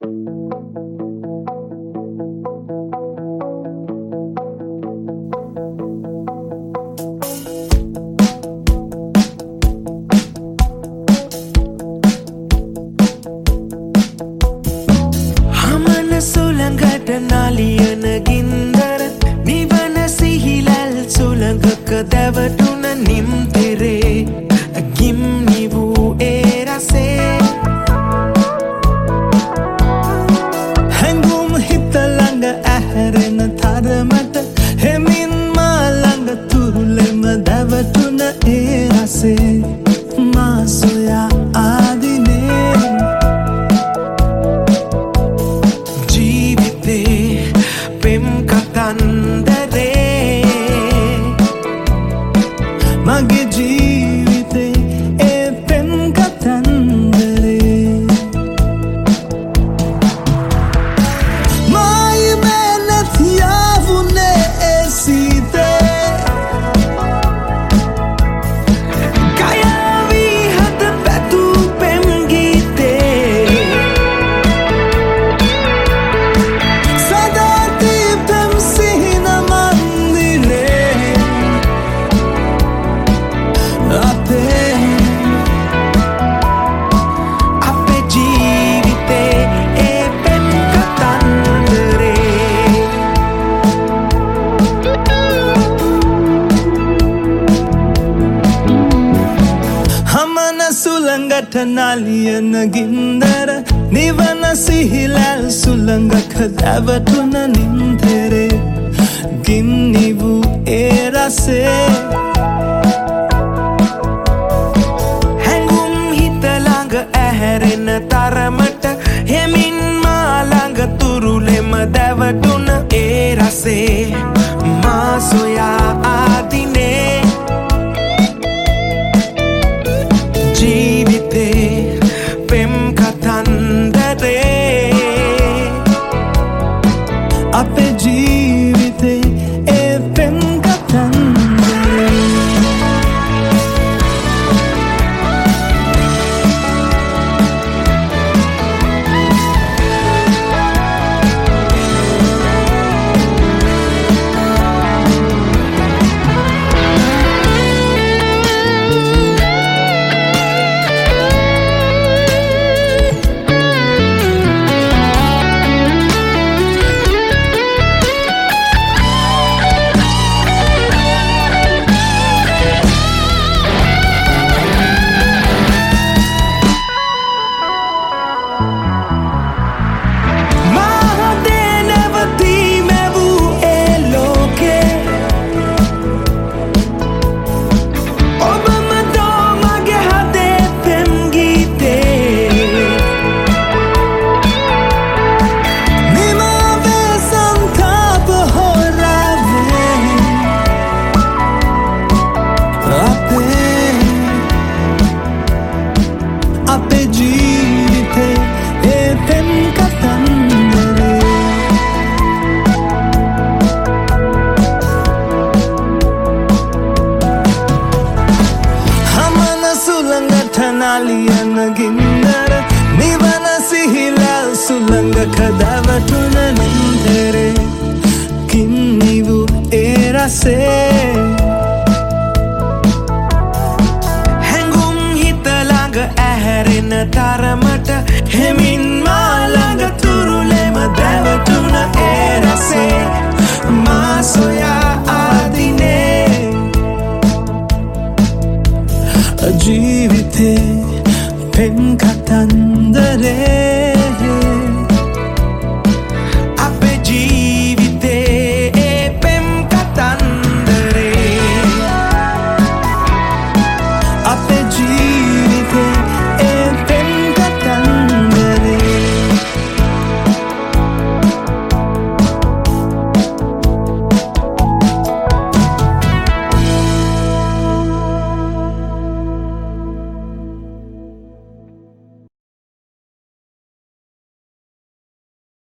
සුළඟට නාලියන ගින්දර නිවන සිහිලල් සුළඟක දැවටුන නිම්තෙරේ ගිම්නි වූ ඒ රසේ හැඟුම් හිත ළඟ ඇහැරෙන තරමට හෙමින් මා ළඟ තුරුලෙම දැවටුන ඒ රසේ මා සොයා ආදිනේ පෙම් කතන්දරේ මගේ ජීවිතේ ඒ පෙම් කතන්දරේ මයි මැනත් යාවුනේ ඒ සීතේ කයාවී හද පැතු පෙම් ගීතේ සුළඟට නාලියන ගින්දර නිවන සිහිලල් සුළඟක දැවටුන නිම්තෙරේ ගින්නි වූ ඒ රසේ හැඟුම් හිත ළඟ ඇහැරෙන තරමට හෙමින් මා ළඟ තුරුලෙම දැවටුන ඒ රසේ මා සොයා ආදිනේ ජීවිතේ පෙම් කතන්දරේ අපේ ජීවිතේ ඒ පෙම් කතන්දරේ අපේ ජීවිතේ ඒ පෙම් කතන්දරේ හමන සුළඟට නාලියන ගින්දර නිවන සිහිලල් සුළඟක දැවටුන නිම්තෙරේ ගින්නි වූ ඒ රසේ ඇහැරෙන තරමට හෙමින් මා ළඟ තුරුලෙම දැවටුන ඒ රසේ මා සොයා ආදිනේ ජීවිතේ පෙම් කතන්දරේ